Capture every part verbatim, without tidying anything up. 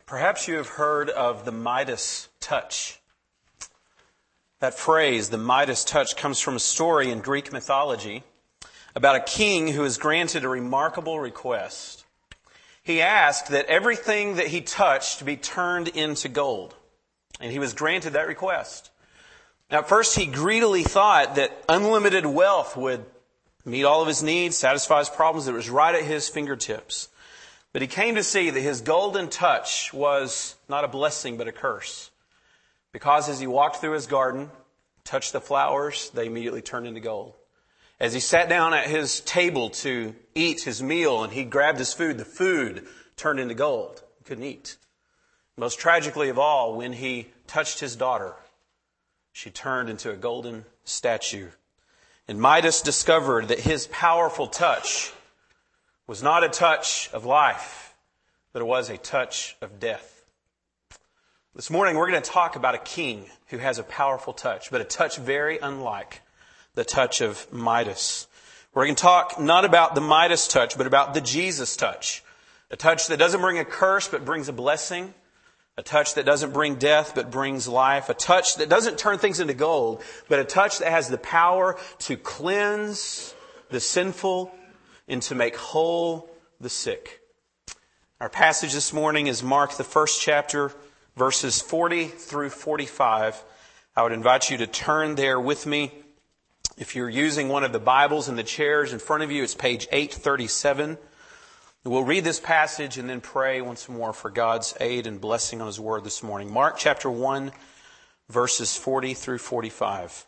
Perhaps you have heard of the Midas touch. That phrase, the Midas touch, comes from a story in Greek mythology about a king who is granted a remarkable request. He asked that everything that he touched be turned into gold, and he was granted that request. Now, at first he greedily thought that unlimited wealth would meet all of his needs, satisfy his problems. It was right at his fingertips. But he came to see that his golden touch was not a blessing but a curse. Because as he walked through his garden, touched the flowers, they immediately turned into gold. As he sat down at his table to eat his meal and he grabbed his food, the food turned into gold. He couldn't eat. Most tragically of all, when he touched his daughter, she turned into a golden statue. And Midas discovered that his powerful touch was not a touch of life, but it was a touch of death. This morning we're going to talk about a king who has a powerful touch, but a touch very unlike the touch of Midas. We're going to talk not about the Midas touch, but about the Jesus touch. A touch that doesn't bring a curse, but brings a blessing. A touch that doesn't bring death, but brings life. A touch that doesn't turn things into gold, but a touch that has the power to cleanse the sinful and to make whole the sick. Our passage this morning is Mark, the first chapter, verses forty through forty-five. I would invite you to turn there with me. If you're using one of the Bibles in the chairs in front of you, it's page eight thirty-seven. We'll read this passage and then pray once more for God's aid and blessing on His Word this morning. Mark chapter one, verses forty through forty-five.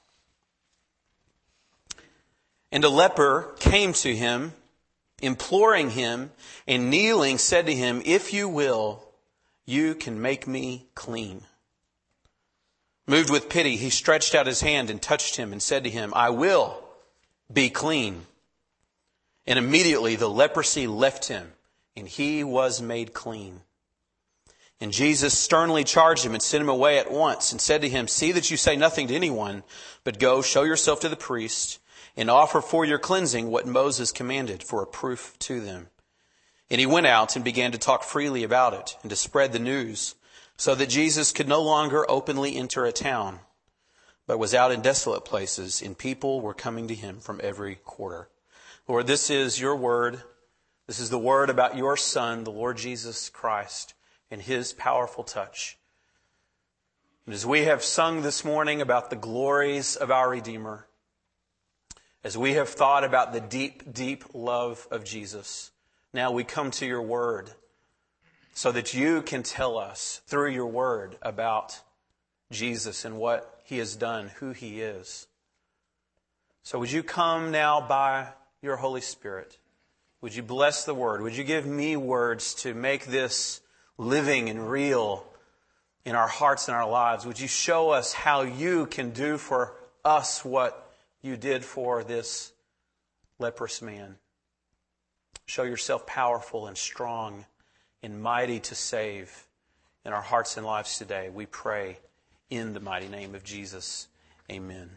And a leper came to him, imploring him, and kneeling said to him, "If you will, you can make me clean." Moved with pity, he stretched out his hand and touched him and said to him, "I will be clean." And immediately the leprosy left him, and he was made clean. And Jesus sternly charged him and sent him away at once and said to him, "See that you say nothing to anyone, but go, show yourself to the priest, and offer for your cleansing what Moses commanded for a proof to them." And he went out and began to talk freely about it and to spread the news, so that Jesus could no longer openly enter a town, but was out in desolate places, and people were coming to him from every quarter. Lord, this is your word. This is the word about your Son, the Lord Jesus Christ, and His powerful touch. And as we have sung this morning about the glories of our Redeemer, as we have thought about the deep, deep love of Jesus, now we come to your word so that you can tell us through your word about Jesus and what He has done, who He is. So would you come now by your Holy Spirit? Would you bless the word? Would you give me words to make this living and real in our hearts and our lives? Would you show us how you can do for us what you did for this leprous man? Show yourself powerful and strong and mighty to save in our hearts and lives today. We pray in the mighty name of Jesus. Amen.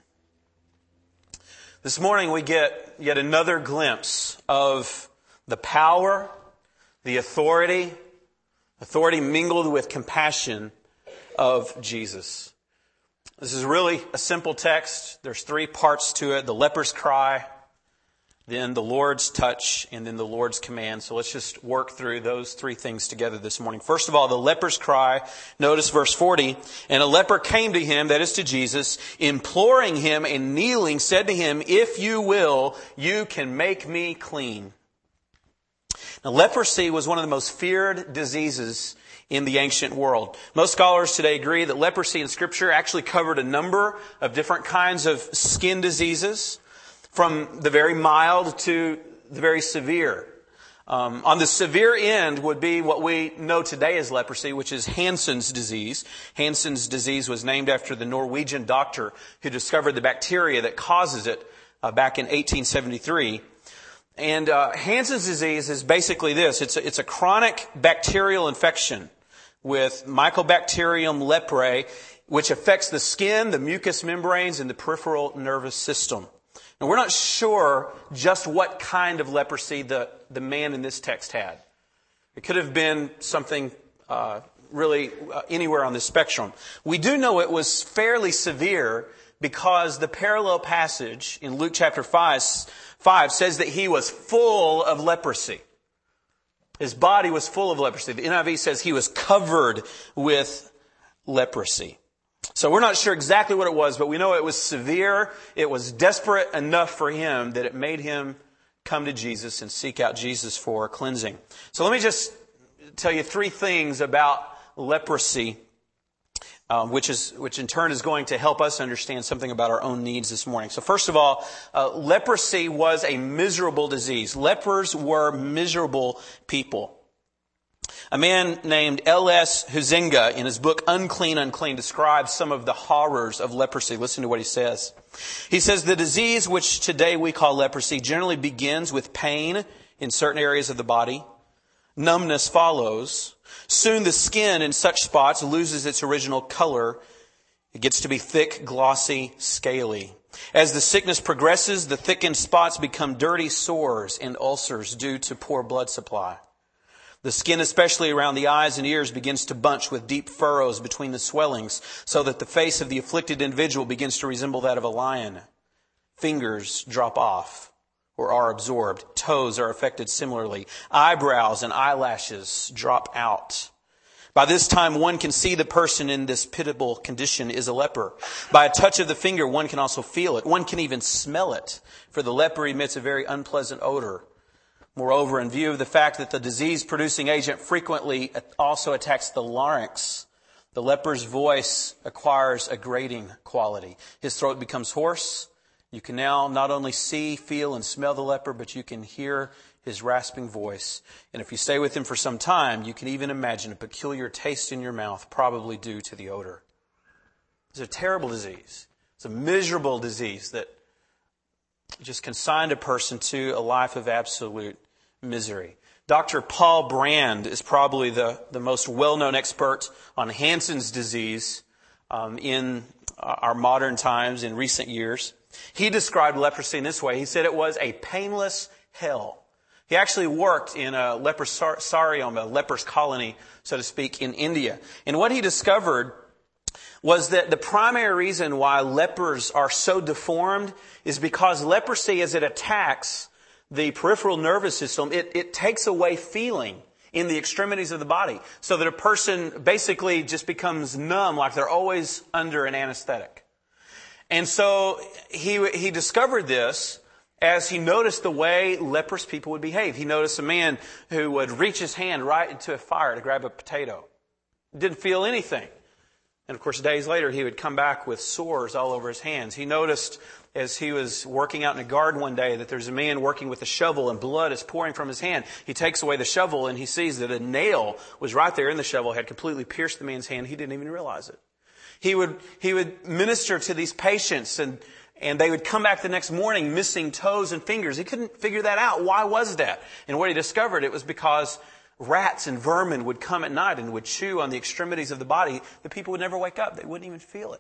This morning we get yet another glimpse of the power, the authority, authority mingled with compassion of Jesus. This is really a simple text. There's three parts to it: the leper's cry, then the Lord's touch, and then the Lord's command. So let's just work through those three things together this morning. First of all, the leper's cry. Notice verse forty. And a leper came to him, that is to Jesus, imploring him and kneeling, said to him, "If you will, you can make me clean." Now, leprosy was one of the most feared diseases in the ancient world. Most scholars today agree that leprosy in Scripture actually covered a number of different kinds of skin diseases, from the very mild to the very severe. Um, on the severe end would be what we know today as leprosy, which is Hansen's disease. Hansen's disease was named after the Norwegian doctor who discovered the bacteria that causes it uh, back in eighteen seventy-three. And uh, Hansen's disease is basically this. It's a, it's a chronic bacterial infection with Mycobacterium leprae, which affects the skin, the mucous membranes, and the peripheral nervous system. Now, we're not sure just what kind of leprosy the, the man in this text had. It could have been something uh, really uh, anywhere on the spectrum. We do know it was fairly severe because the parallel passage in Luke chapter five, five says that he was full of leprosy. His body was full of leprosy. The N I V says he was covered with leprosy. So we're not sure exactly what it was, but we know it was severe. It was desperate enough for him that it made him come to Jesus and seek out Jesus for cleansing. So let me just tell you three things about leprosy, um, which is which in turn is going to help us understand something about our own needs this morning. So first of all, uh, leprosy was a miserable disease. Lepers were miserable people. A man named L S Huizinga, in his book Unclean, Unclean, describes some of the horrors of leprosy. Listen to what he says. He says, the disease which today we call leprosy generally begins with pain in certain areas of the body. Numbness follows. Soon the skin in such spots loses its original color. It gets to be thick, glossy, scaly. As the sickness progresses, the thickened spots become dirty sores and ulcers due to poor blood supply. The skin, especially around the eyes and ears, begins to bunch with deep furrows between the swellings, so that the face of the afflicted individual begins to resemble that of a lion. Fingers drop off or are absorbed. Toes are affected similarly. Eyebrows and eyelashes drop out. By this time, one can see the person in this pitiable condition is a leper. By a touch of the finger, one can also feel it. One can even smell it, for the leper emits a very unpleasant odor. Moreover, in view of the fact that the disease-producing agent frequently also attacks the larynx, the leper's voice acquires a grating quality. His throat becomes hoarse. You can now not only see, feel, and smell the leper, but you can hear his rasping voice. And if you stay with him for some time, you can even imagine a peculiar taste in your mouth, probably due to the odor. It's a terrible disease. It's a miserable disease that just consigned a person to a life of absolute misery. Doctor Paul Brand is probably the, the most well-known expert on Hansen's disease um, in our modern times, in recent years. He described leprosy in this way. He said it was a painless hell. He actually worked in a leprosarium, a leper's colony, so to speak, in India. And what he discovered was that the primary reason why lepers are so deformed is because leprosy, as it attacks the peripheral nervous system, it, it takes away feeling in the extremities of the body, so that a person basically just becomes numb, like they're always under an anesthetic. And so he he discovered this as he noticed the way leprous people would behave. He noticed a man who would reach his hand right into a fire to grab a potato. Didn't feel anything. And of course, days later, he would come back with sores all over his hands. He noticed as he was working out in a garden one day that there's a man working with a shovel and blood is pouring from his hand. He takes away the shovel and he sees that a nail was right there in the shovel, had completely pierced the man's hand. He didn't even realize it. He would, he would minister to these patients and, and they would come back the next morning missing toes and fingers. He couldn't figure that out. Why was that? And what he discovered, it was because rats and vermin would come at night and would chew on the extremities of the body. The people would never wake up. They wouldn't even feel it.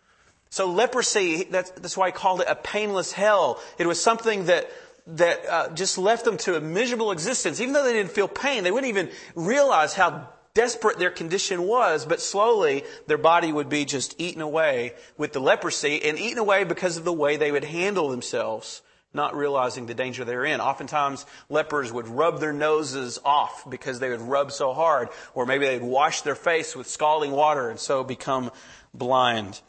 So leprosy, that's, that's why he called it a painless hell. It was something that that uh, just left them to a miserable existence. Even though they didn't feel pain, they wouldn't even realize how desperate their condition was. But slowly, their body would be just eaten away with the leprosy, and eaten away because of the way they would handle themselves, not realizing the danger they're in. Oftentimes, lepers would rub their noses off because they would rub so hard. Or maybe they'd wash their face with scalding water and so become blind.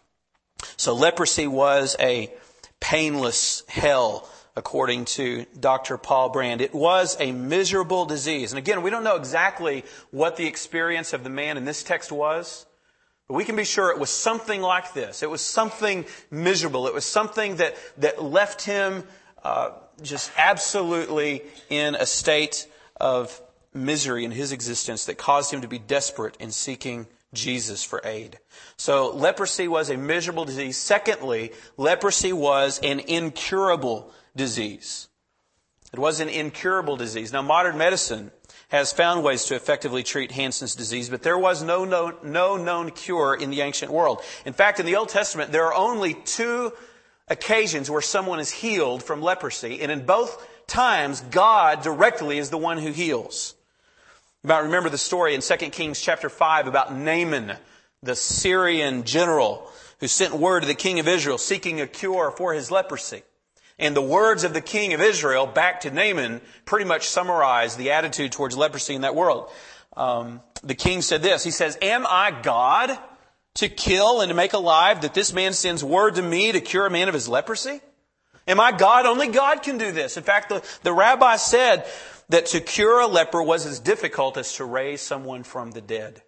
So leprosy was a painless hell, according to Doctor Paul Brand. It was a miserable disease. And again, we don't know exactly what the experience of the man in this text was, but we can be sure it was something like this. It was something miserable. It was something that, that left him uh, just absolutely in a state of misery in his existence that caused him to be desperate in seeking Jesus for aid. So leprosy was a miserable disease. Secondly, leprosy was an incurable disease. It was an incurable disease. Now, modern medicine has found ways to effectively treat Hansen's disease, but there was no known, no known cure in the ancient world. In fact, in the Old Testament, there are only two occasions where someone is healed from leprosy, and in both times, God directly is the one who heals. You might remember the story in Second Kings chapter five about Naaman, the Syrian general who sent word to the king of Israel seeking a cure for his leprosy. And the words of the king of Israel back to Naaman pretty much summarize the attitude towards leprosy in that world. Um, the king said this, he says, "Am I God to kill and to make alive that this man sends word to me to cure a man of his leprosy? Am I God? Only God can do this." In fact, the, the rabbi said that to cure a leper was as difficult as to raise someone from the dead.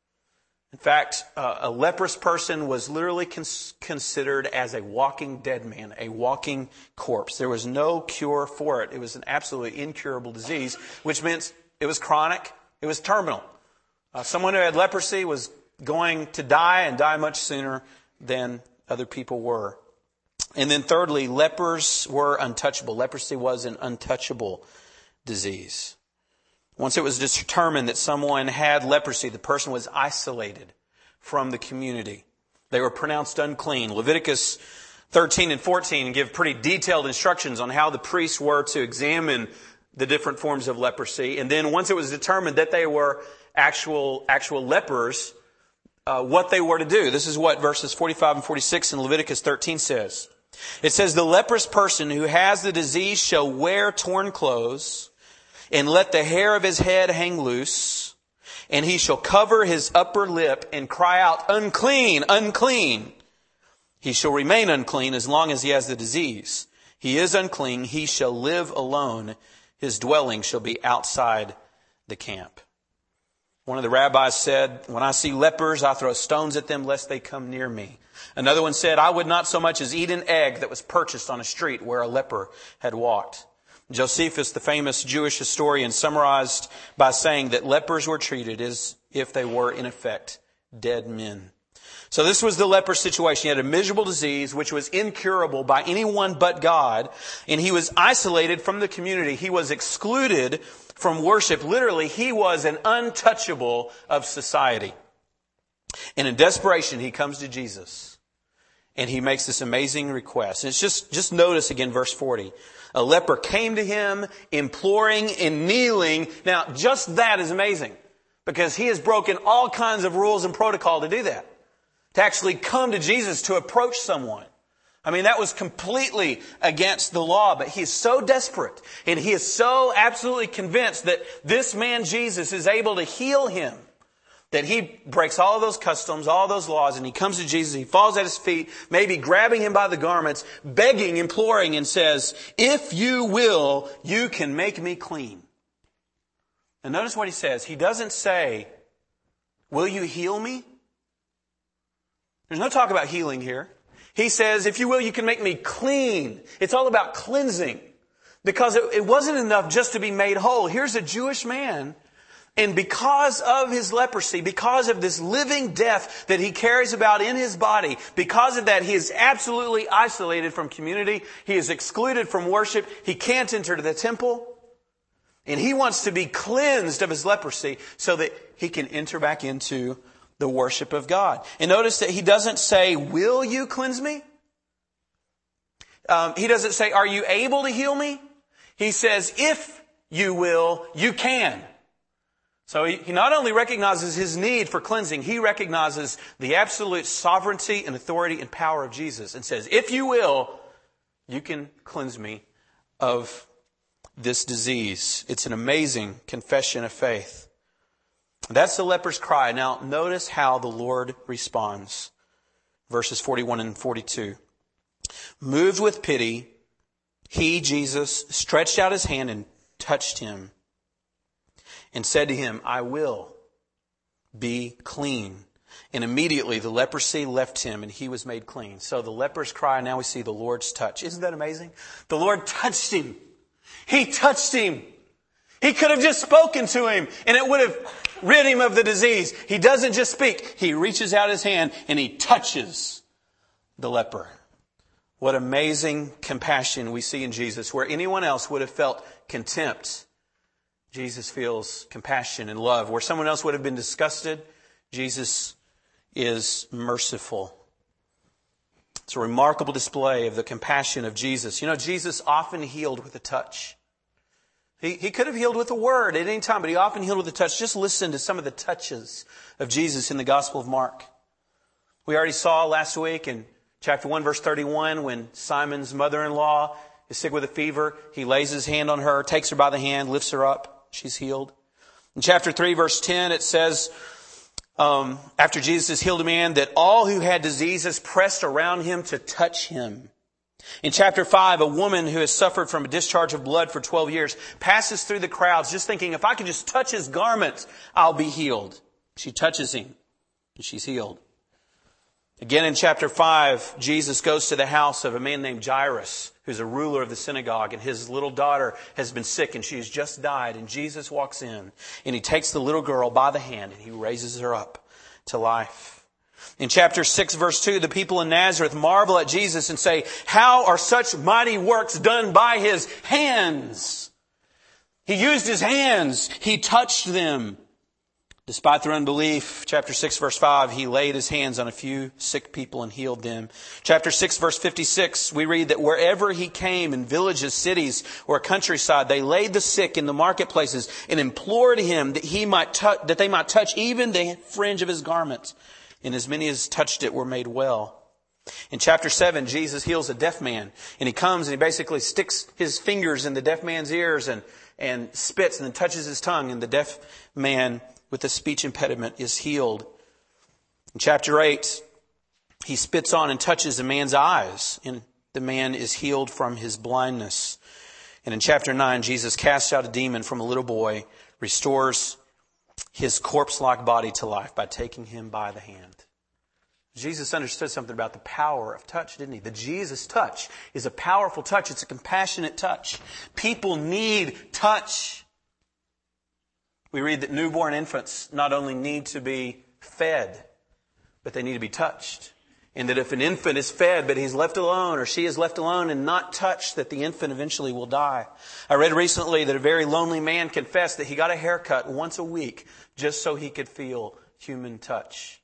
In fact, uh, a leprous person was literally cons- considered as a walking dead man, a walking corpse. There was no cure for it. It was an absolutely incurable disease, which meant it was chronic, it was terminal. Uh, someone who had leprosy was going to die and die much sooner than other people were. And then thirdly, lepers were untouchable. Leprosy was an untouchable disease. Once it was determined that someone had leprosy, the person was isolated from the community. They were pronounced unclean. Leviticus thirteen and fourteen give pretty detailed instructions on how the priests were to examine the different forms of leprosy. And then once it was determined that they were actual, actual lepers, Uh, what they were to do. This is what verses forty-five and forty-six in Leviticus thirteen says. It says, "The leprous person who has the disease shall wear torn clothes and let the hair of his head hang loose, and he shall cover his upper lip and cry out, 'Unclean, unclean.' He shall remain unclean as long as he has the disease. He is unclean. He shall live alone. His dwelling shall be outside the camp." One of the rabbis said, "When I see lepers, I throw stones at them lest they come near me." Another one said, "I would not so much as eat an egg that was purchased on a street where a leper had walked." Josephus, the famous Jewish historian, summarized by saying that lepers were treated as if they were, in effect, dead men. So this was the leper situation. He had a miserable disease which was incurable by anyone but God, and he was isolated from the community. He was excluded from worship. Literally, he was an untouchable of society. And in desperation, he comes to Jesus, and he makes this amazing request. And it's just, just notice again, verse forty. A leper came to him, imploring and kneeling. Now, just that is amazing, because he has broken all kinds of rules and protocol to do that. To actually come to Jesus to approach someone. I mean, that was completely against the law, but he is so desperate and he is so absolutely convinced that this man Jesus is able to heal him that he breaks all of those customs, all those laws, and he comes to Jesus, he falls at his feet, maybe grabbing him by the garments, begging, imploring, and says, "If you will, you can make me clean." And notice what he says. He doesn't say, "Will you heal me?" There's no talk about healing here. He says, "If you will, you can make me clean." It's all about cleansing. Because it, it wasn't enough just to be made whole. Here's a Jewish man, and because of his leprosy, because of this living death that he carries about in his body, because of that, he is absolutely isolated from community. He is excluded from worship. He can't enter the temple. And he wants to be cleansed of his leprosy so that he can enter back into the worship of God. And notice that he doesn't say, "Will you cleanse me?" Um, he doesn't say, "Are you able to heal me?" He says, "If you will, you can." So he, he not only recognizes his need for cleansing, he recognizes the absolute sovereignty and authority and power of Jesus and says, "If you will, you can cleanse me of this disease." It's an amazing confession of faith. That's the leper's cry. Now, notice how the Lord responds. Verses forty-one and forty-two. Moved with pity, he, Jesus, stretched out his hand and touched him and said to him, "I will be clean." And immediately the leprosy left him and he was made clean. So the leper's cry, now we see the Lord's touch. Isn't that amazing? The Lord touched him. He touched him. He could have just spoken to him and it would have rid him of the disease. He doesn't just speak. He reaches out his hand and he touches the leper. What amazing compassion we see in Jesus. Where anyone else would have felt contempt, Jesus feels compassion and love. Where someone else would have been disgusted, Jesus is merciful. It's a remarkable display of the compassion of Jesus. You know, Jesus often healed with a touch. He, he could have healed with a word at any time, but he often healed with a touch. Just listen to some of the touches of Jesus in the Gospel of Mark. We already saw last week in chapter one, verse thirty-one, when Simon's mother-in-law is sick with a fever. He lays his hand on her, takes her by the hand, lifts her up. She's healed. In chapter three, verse ten, it says, um, after Jesus has healed a man, that all who had diseases pressed around him to touch him. In chapter five, a woman who has suffered from a discharge of blood for twelve years passes through the crowds just thinking, if I can just touch his garment, I'll be healed. She touches him and she's healed. Again, in chapter five, Jesus goes to the house of a man named Jairus, who's a ruler of the synagogue, and his little daughter has been sick and she has just died. And Jesus walks in and he takes the little girl by the hand and he raises her up to life. In chapter six, verse two, the people in Nazareth marvel at Jesus and say, how are such mighty works done by his hands? He used his hands. He touched them. Despite their unbelief, chapter six, verse five, he laid his hands on a few sick people and healed them. Chapter six, verse fifty-six, we read that wherever he came, in villages, cities, or countryside, they laid the sick in the marketplaces and implored him that he might touch, that they might touch even the fringe of his garment. And as many as touched it were made well. In chapter seven, Jesus heals a deaf man. And he comes and he basically sticks his fingers in the deaf man's ears and, and spits and then touches his tongue. And the deaf man with a speech impediment is healed. In chapter eight, he spits on and touches a man's eyes. And the man is healed from his blindness. And in chapter nine, Jesus casts out a demon from a little boy, restores his corpse-like body to life by taking him by the hand. Jesus understood something about the power of touch, didn't he? The Jesus touch is a powerful touch. It's a compassionate touch. People need touch. We read that newborn infants not only need to be fed, but they need to be touched. And that if an infant is fed, but he's left alone or she is left alone and not touched, that the infant eventually will die. I read recently that a very lonely man confessed that he got a haircut once a week just so he could feel human touch.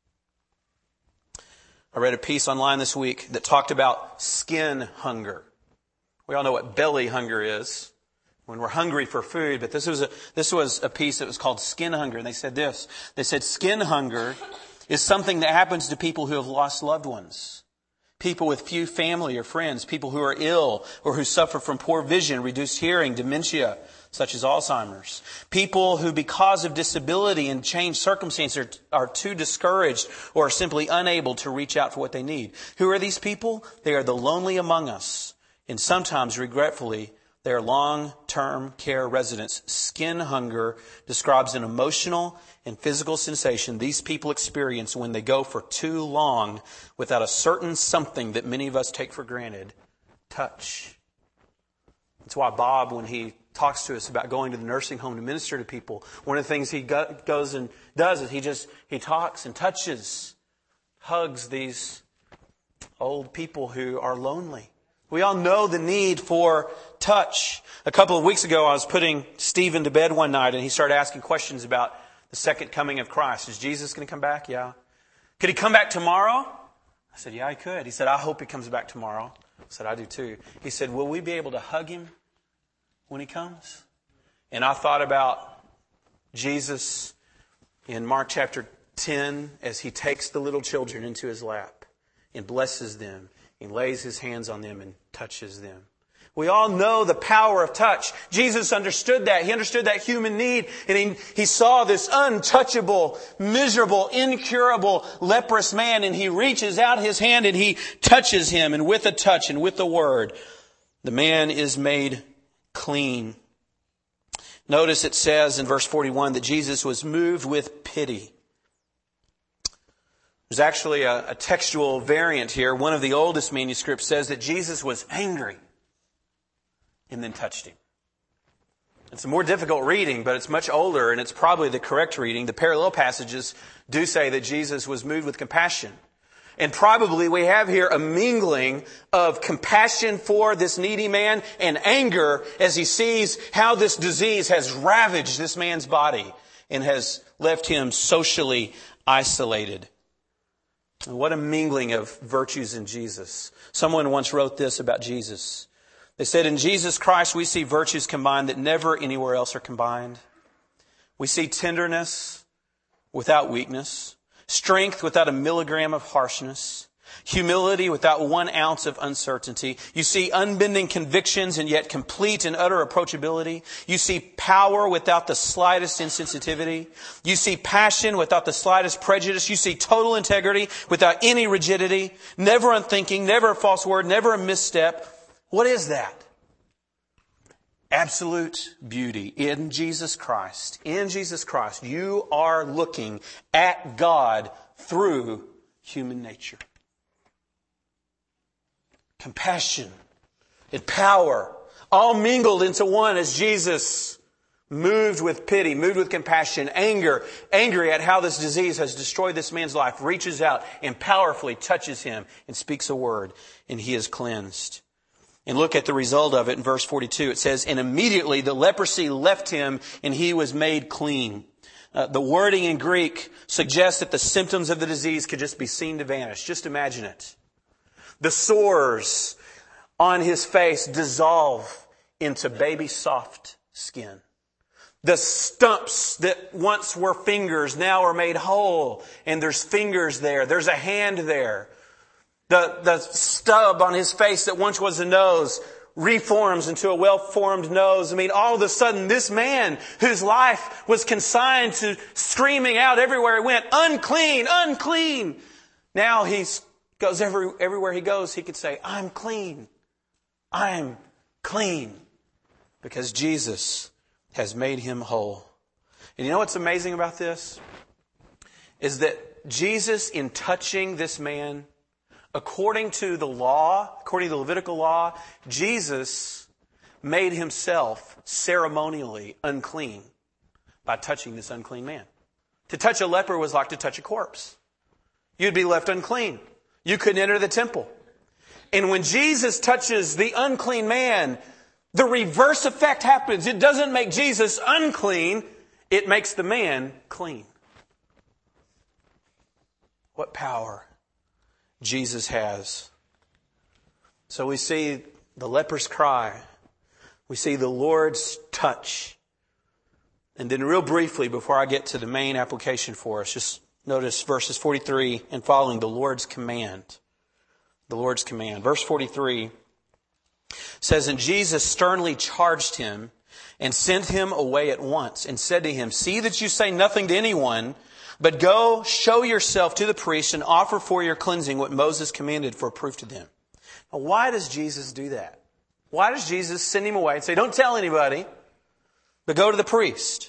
I read a piece online this week that talked about skin hunger. We all know what belly hunger is, when we're hungry for food, but this was a, this was a piece that was called skin hunger. And they said this, they said skin hunger is something that happens to people who have lost loved ones. People with few family or friends, people who are ill or who suffer from poor vision, reduced hearing, dementia, such as Alzheimer's. People who, because of disability and changed circumstances, are, are too discouraged or are simply unable to reach out for what they need. Who are these people? They are the lonely among us. And sometimes, regretfully, they are long-term care residents. Skin hunger describes an emotional and physical sensation these people experience when they go for too long without a certain something that many of us take for granted, touch. That's why Bob, when he talks to us about going to the nursing home to minister to people, one of the things he go, goes and does is he just, he talks and touches, hugs these old people who are lonely. We all know the need for touch. A couple of weeks ago, I was putting Stephen to bed one night and he started asking questions about the second coming of Christ. Is Jesus going to come back? Yeah. Could he come back tomorrow? I said, yeah, he could. He said, I hope he comes back tomorrow. I said, I do too. He said, will we be able to hug him when he comes? And I thought about Jesus in Mark chapter ten as he takes the little children into his lap and blesses them. He lays his hands on them and touches them. We all know the power of touch. Jesus understood that. He understood that human need. And he, he saw this untouchable, miserable, incurable, leprous man. And he reaches out his hand and he touches him. And with a touch and with the word, the man is made clean. Notice it says in verse forty-one that Jesus was moved with pity. There's actually a, a textual variant here. One of the oldest manuscripts says that Jesus was angry and then touched him. It's a more difficult reading, but it's much older and it's probably the correct reading. The parallel passages do say that Jesus was moved with compassion. And probably we have here a mingling of compassion for this needy man and anger as he sees how this disease has ravaged this man's body and has left him socially isolated. What a mingling of virtues in Jesus. Someone once wrote this about Jesus. They said in Jesus Christ we see virtues combined that never anywhere else are combined. We see tenderness without weakness, strength without a milligram of harshness, humility without one ounce of uncertainty. You see unbending convictions and yet complete and utter approachability. You see power without the slightest insensitivity. You see passion without the slightest prejudice. You see total integrity without any rigidity. Never unthinking, never a false word, never a misstep. What is that? Absolute beauty in Jesus Christ. In Jesus Christ, you are looking at God through human nature. Compassion and power, all mingled into one as Jesus moved with pity, moved with compassion, anger, angry at how this disease has destroyed this man's life, reaches out and powerfully touches him and speaks a word, and he is cleansed. And look at the result of it in verse forty-two. It says, and immediately the leprosy left him and he was made clean. Uh, the wording in Greek suggests that the symptoms of the disease could just be seen to vanish. Just imagine it. The sores on his face dissolve into baby soft skin. The stumps that once were fingers now are made whole, and there's fingers there. There's a hand there. The, the stub on his face that once was a nose reforms into a well-formed nose. I mean, all of a sudden, this man whose life was consigned to screaming out everywhere he went, unclean, unclean. Now he goes every, everywhere he goes, he could say, I'm clean. I'm clean. Because Jesus has made him whole. And you know what's amazing about this? Is that Jesus, in touching this man, according to the law, according to the Levitical law, Jesus made himself ceremonially unclean by touching this unclean man. To touch a leper was like to touch a corpse. You'd be left unclean. You couldn't enter the temple. And when Jesus touches the unclean man, the reverse effect happens. It doesn't make Jesus unclean. It makes the man clean. What power Jesus has. So we see the leper's cry. We see the Lord's touch. And then real briefly, before I get to the main application for us, just notice verses forty-three and following, the Lord's command. The Lord's command. Verse forty-three says, and Jesus sternly charged him and sent him away at once and said to him, see that you say nothing to anyone, but go, show yourself to the priest and offer for your cleansing what Moses commanded for a proof to them. Now, why does Jesus do that? Why does Jesus send him away and say, don't tell anybody, but go to the priest?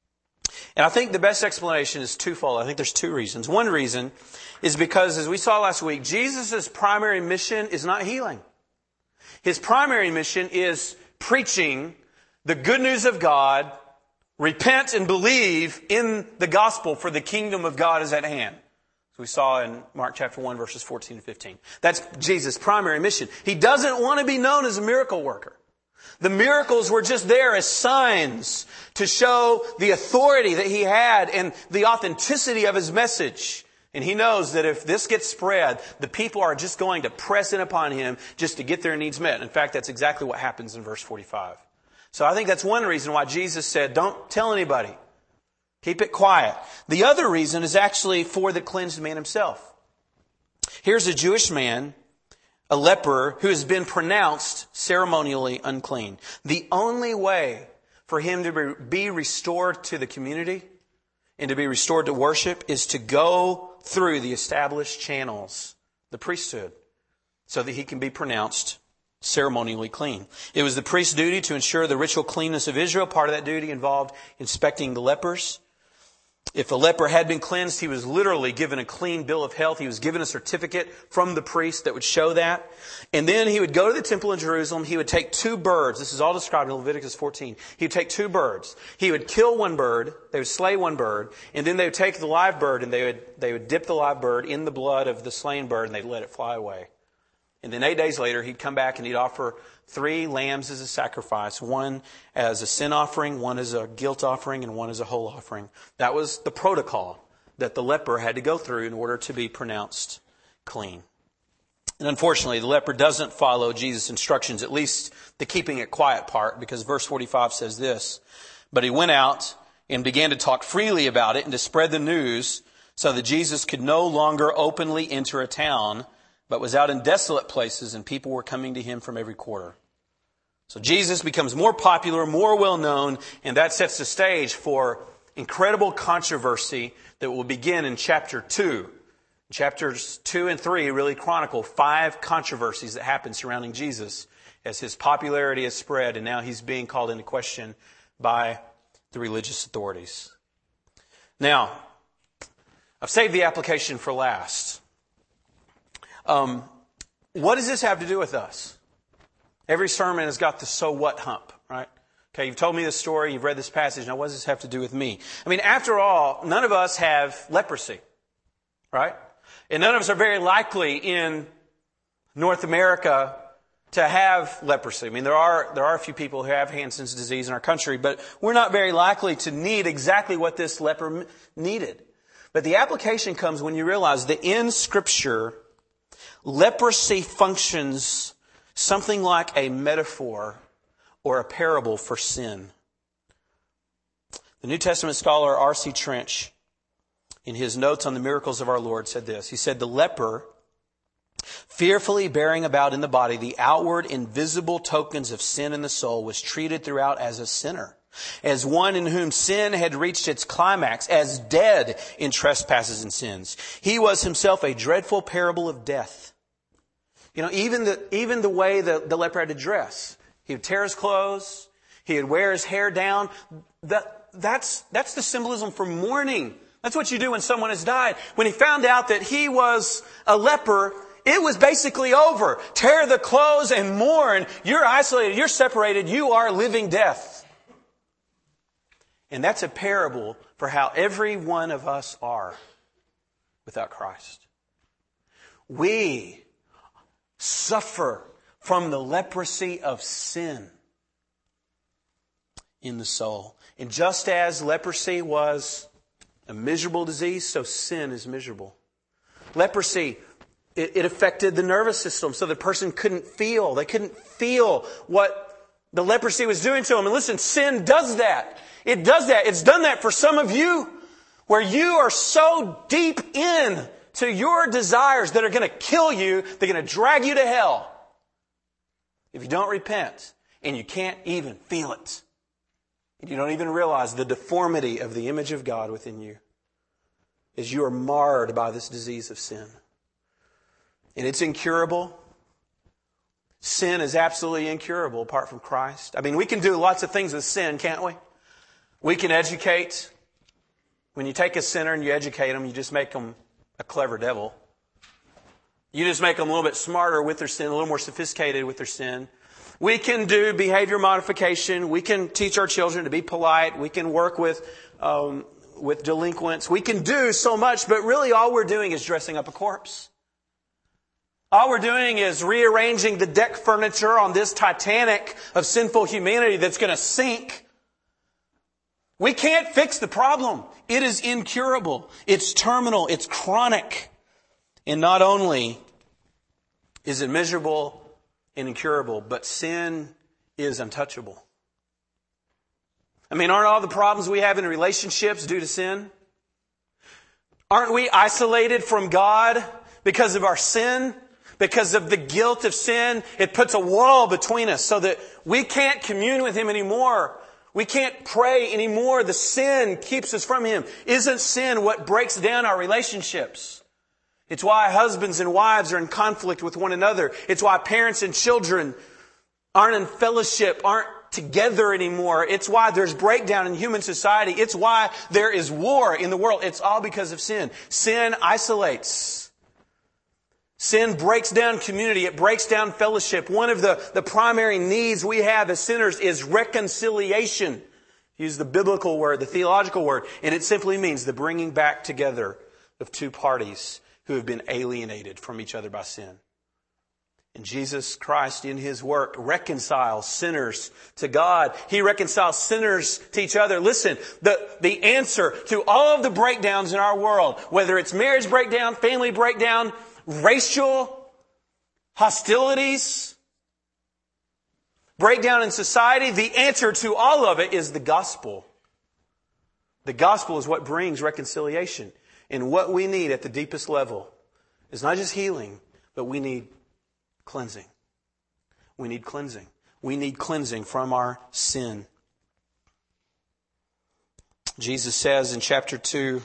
And I think the best explanation is twofold. I think there's two reasons. One reason is because, as we saw last week, Jesus' primary mission is not healing. His primary mission is preaching the good news of God. Repent and believe in the gospel, for the kingdom of God is at hand. As we saw in Mark chapter one, verses fourteen and fifteen. That's Jesus' primary mission. He doesn't want to be known as a miracle worker. The miracles were just there as signs to show the authority that he had and the authenticity of his message. And he knows that if this gets spread, the people are just going to press in upon him just to get their needs met. In fact, that's exactly what happens in verse forty-five. So I think that's one reason why Jesus said, don't tell anybody. Keep it quiet. The other reason is actually for the cleansed man himself. Here's a Jewish man, a leper, who has been pronounced ceremonially unclean. The only way for him to be restored to the community and to be restored to worship is to go through the established channels, the priesthood, so that he can be pronounced ceremonially clean. It was the priest's duty to ensure the ritual cleanness of Israel. Part of that duty involved inspecting the lepers. If a leper had been cleansed, he was literally given a clean bill of health. He was given a certificate from the priest that would show that. And then he would go to the temple in Jerusalem. He would take two birds. This is all described in Leviticus fourteen. He would take two birds. He would kill one bird. They would slay one bird. And then they would take the live bird and they would, they would dip the live bird in the blood of the slain bird and they'd let it fly away. And then eight days later, he'd come back and he'd offer three lambs as a sacrifice. One as a sin offering, one as a guilt offering, and one as a whole offering. That was the protocol that the leper had to go through in order to be pronounced clean. And unfortunately, the leper doesn't follow Jesus' instructions, at least the keeping it quiet part, because verse forty-five says this, "But he went out and began to talk freely about it and to spread the news so that Jesus could no longer openly enter a town, but was out in desolate places and people were coming to him from every quarter." So Jesus becomes more popular, more well-known, and that sets the stage for incredible controversy that will begin in chapter two. Chapters two and three really chronicle five controversies that happen surrounding Jesus as his popularity has spread, and now he's being called into question by the religious authorities. Now, I've saved the application for last. Um, what does this have to do with us? Every sermon has got the so what hump, right? Okay, you've told me this story, you've read this passage, now what does this have to do with me? I mean, after all, none of us have leprosy, right? And none of us are very likely in North America to have leprosy. I mean, there are there are a few people who have Hansen's disease in our country, but we're not very likely to need exactly what this leper needed. But the application comes when you realize that in Scripture, leprosy functions something like a metaphor or a parable for sin. The New Testament scholar R C Trench, in his notes on the miracles of our Lord, said this. He said, "The leper, fearfully bearing about in the body the outward invisible tokens of sin in the soul, was treated throughout as a sinner, as one in whom sin had reached its climax, as dead in trespasses and sins. He was himself a dreadful parable of death." You know, even the even the way the, the leper had to dress. He would tear his clothes. He would wear his hair down. That, that's, that's the symbolism for mourning. That's what you do when someone has died. When he found out that he was a leper, it was basically over. Tear the clothes and mourn. You're isolated. You're separated. You are living death. And that's a parable for how every one of us are without Christ. We suffer from the leprosy of sin in the soul. And just as leprosy was a miserable disease, so sin is miserable. Leprosy, it, it affected the nervous system, so the person couldn't feel. They couldn't feel what the leprosy was doing to them. And listen, sin does that. It does that. It's done that for some of you, where you are so deep in to your desires that are going to kill you, they're going to drag you to hell if you don't repent, and you can't even feel it. You don't even realize the deformity of the image of God within you as you are marred by this disease of sin. And it's incurable. Sin is absolutely incurable apart from Christ. I mean, we can do lots of things with sin, can't we? We can educate. When you take a sinner and you educate them, you just make them a clever devil. You just make them a little bit smarter with their sin, a little more sophisticated with their sin. We can do behavior modification. We can teach our children to be polite. We can work with um, with delinquents. We can do so much, but really all we're doing is dressing up a corpse. All we're doing is rearranging the deck furniture on this Titanic of sinful humanity that's going to sink. We can't fix the problem. It is incurable. It's terminal. It's chronic. And not only is it miserable and incurable, but sin is untouchable. I mean, aren't all the problems we have in relationships due to sin? Aren't we isolated from God because of our sin? Because of the guilt of sin? It puts a wall between us so that we can't commune with Him anymore. We can't pray anymore. The sin keeps us from Him. Isn't sin what breaks down our relationships? It's why husbands and wives are in conflict with one another. It's why parents and children aren't in fellowship, aren't together anymore. It's why there's breakdown in human society. It's why there is war in the world. It's all because of sin. Sin isolates. Sin breaks down community. It breaks down fellowship. One of the, the primary needs we have as sinners is reconciliation. Use the biblical word, the theological word, and it simply means the bringing back together of two parties who have been alienated from each other by sin. And Jesus Christ in His work reconciles sinners to God. He reconciles sinners to each other. Listen, the, the answer to all of the breakdowns in our world, whether it's marriage breakdown, family breakdown, racial hostilities, breakdown in society, the answer to all of it is the gospel. The gospel is what brings reconciliation. And what we need at the deepest level is not just healing, but we need cleansing. We need cleansing. We need cleansing from our sin. Jesus says in chapter two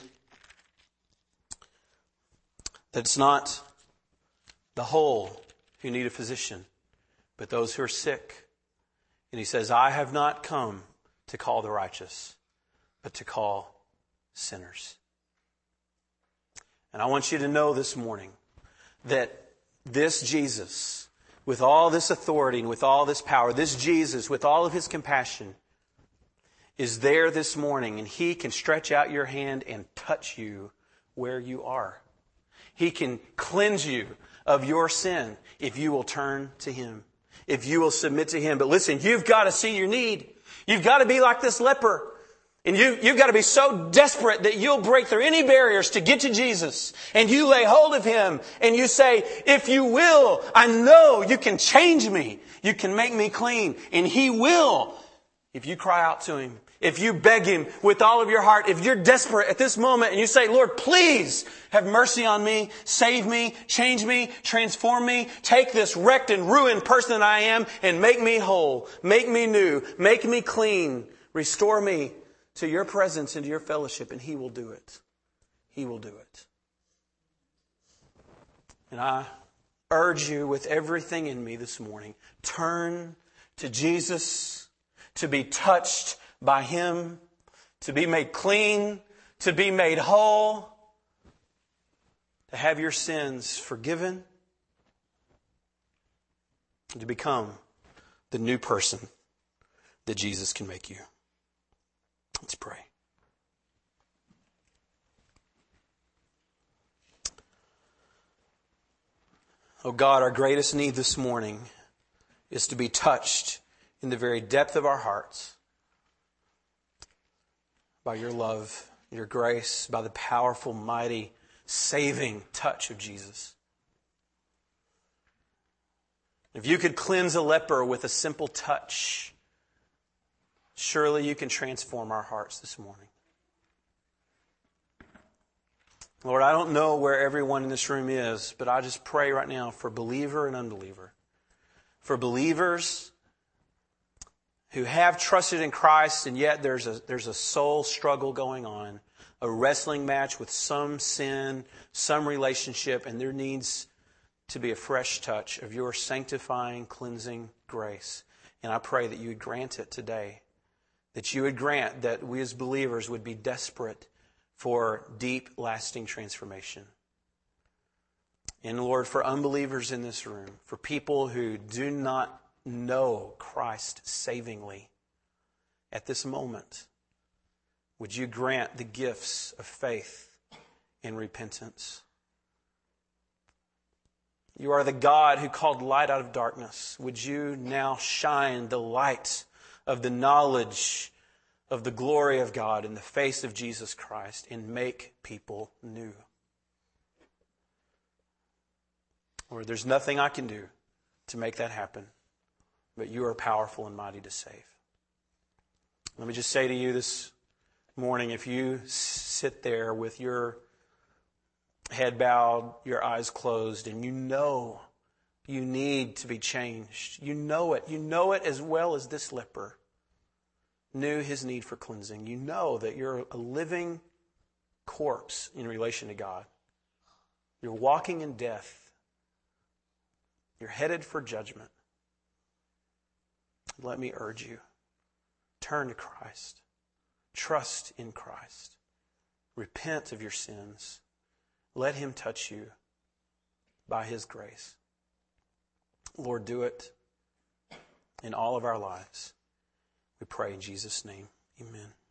that it's not the whole who need a physician, but those who are sick. And He says, I have not come to call the righteous, but to call sinners. And I want you to know this morning that this Jesus, with all this authority and with all this power, this Jesus, with all of His compassion, is there this morning, and He can stretch out your hand and touch you where you are. He can cleanse you of your sin if you will turn to Him, if you will submit to Him. But listen, you've got to see your need. You've got to be like this leper. And you, you've got to be so desperate that you'll break through any barriers to get to Jesus. And you lay hold of Him and you say, if you will, I know you can change me. You can make me clean. And He will, if you cry out to Him. If you beg Him with all of your heart, if you're desperate at this moment and you say, Lord, please have mercy on me, save me, change me, transform me, take this wrecked and ruined person that I am and make me whole, make me new, make me clean, restore me to your presence and to your fellowship, and He will do it. He will do it. And I urge you with everything in me this morning, turn to Jesus to be touched by Him, to be made clean, to be made whole, to have your sins forgiven, and to become the new person that Jesus can make you. Let's pray. Oh God, our greatest need this morning is to be touched in the very depth of our hearts by your love, your grace, by the powerful, mighty, saving touch of Jesus. If you could cleanse a leper with a simple touch, surely you can transform our hearts this morning. Lord, I don't know where everyone in this room is, but I just pray right now for believer and unbeliever. For believers who have trusted in Christ, and yet there's a, there's a soul struggle going on, a wrestling match with some sin, some relationship, and there needs to be a fresh touch of your sanctifying, cleansing grace. And I pray that you would grant it today. That you would grant that we as believers would be desperate for deep, lasting transformation. And Lord, for unbelievers in this room, for people who do not know Christ savingly at this moment, would you grant the gifts of faith and repentance? You are the God who called light out of darkness. Would you now shine the light of the knowledge of the glory of God in the face of Jesus Christ and make people new? Lord, there's nothing I can do to make that happen, but you are powerful and mighty to save. Let me just say to you this morning, if you sit there with your head bowed, your eyes closed, and you know you need to be changed. You know it. You know it as well as this leper knew his need for cleansing. You know that you're a living corpse in relation to God. You're walking in death. You're headed for judgment. Let me urge you. Turn to Christ. Trust in Christ. Repent of your sins. Let Him touch you by His grace. Lord, do it in all of our lives. We pray in Jesus' name. Amen.